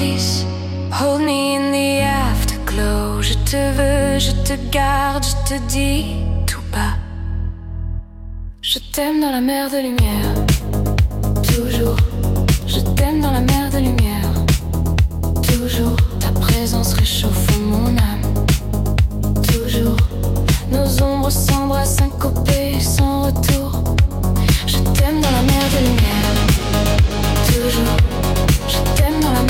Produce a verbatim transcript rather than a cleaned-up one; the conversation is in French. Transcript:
please hold me in the afterglow. Je te veux, je te garde, je te dis tout bas. Je t'aime dans la mer de lumière, toujours. Je t'aime dans la mer de lumière, toujours. Ta présence réchauffe mon âme, toujours. Nos ombres s'embrassent syncopées sans retour. Je t'aime dans la mer de lumière.